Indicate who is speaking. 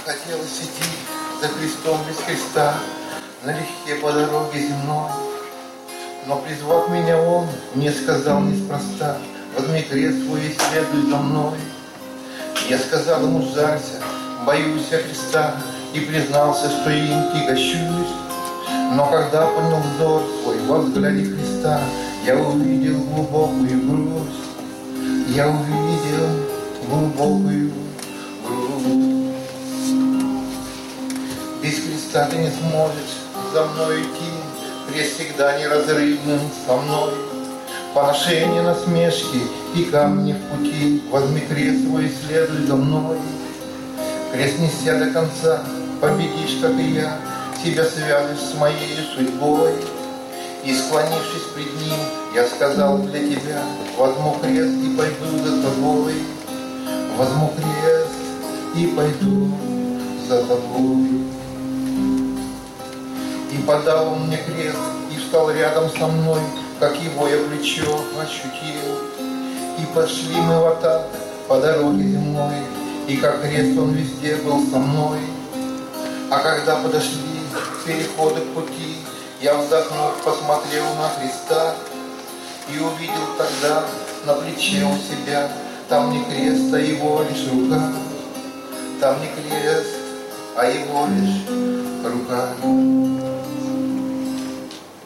Speaker 1: хотелось идти за Христом без креста, налегке по дороге земной. Но призвав меня Он, мне сказал неспроста: возьми крест свой и следуй за мной. Я сказал ему: жалься, боюсь я креста, и признался, что им тягощусь. Но когда поднял взор свой во взгляде Христа, я увидел глубокую грусть. Я увидел глубокую грусть. Без креста ты не сможешь за мной идти, крест всегда неразрывным со мной. Поношение, насмешки и камни в пути, возьми крест свой и следуй за мной. Крест неся до конца, победишь, как и я, себя свяжешь с моей судьбой. И склонившись пред ним, я сказал для тебя: возьму крест и пойду за тобой. Возьму крест и пойду за тобой. И подал он мне крест, и встал рядом со мной, как его я плечо ощутил. И пошли мы в атак по дороге земной, и как крест он везде был со мной. А когда подошли к переходу к пути, я, вздохнув, посмотрел на Христа и увидел тогда на плече у себя там не крест, а его лишь рука. Там не крест, а его лишь рука.